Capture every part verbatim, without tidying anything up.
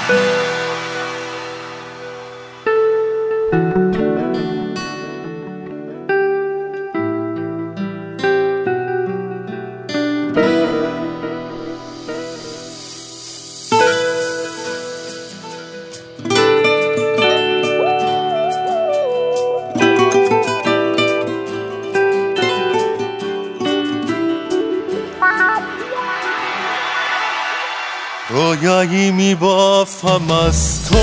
رویایی میبافم از تو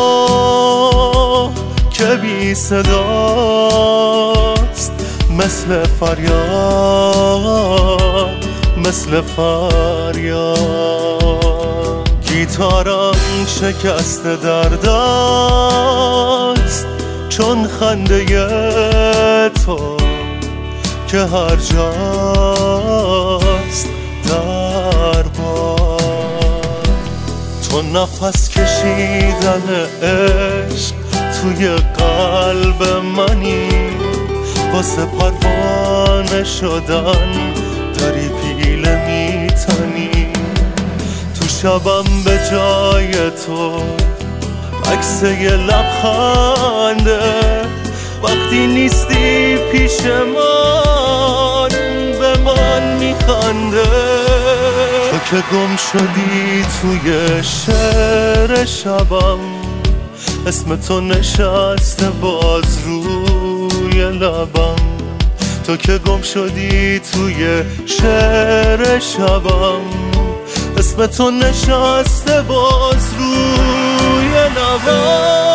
که بی صداست، مثل فریاد مثل فریاد. گیتارم شکست در دست چون خنده تو که هر جاست در باد. تو نفس کشیدن عشق توی قلب منی، واسه پروانه شدن داری پیله میتنی. تو شبم به جای تو عکس یه لبخنده، وقتی نیستی پیش من به من میخنده. تو که گم شدی توی شعر شبم، اسم تو نشسته باز روی لبم. تو که گم شدی توی شعر شبم، اسم تو نشسته باز روی لبم.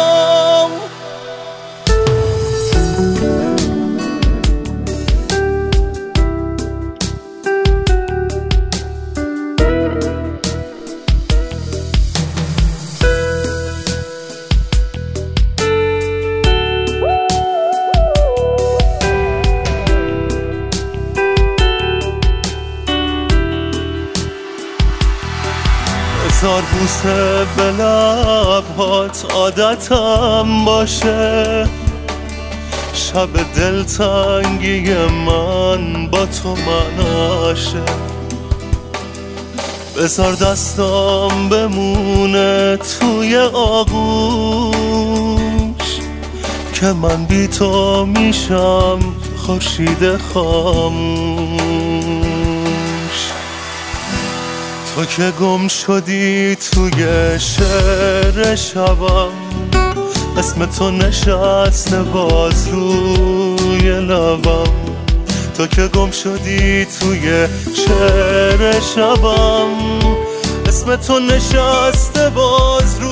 هزار بوسه به لبهات عادتم باشه، شب دلتنگی من با تو مناشه. بذار دستام بمونه توی آغوش، که من بی تو میشم خورشید خاموش. تو که گم شدی توی شعر شبم، اسم تو نشسته باز روی لبم. تو که گم شدی توی شعر شبم، اسم تو نشسته باز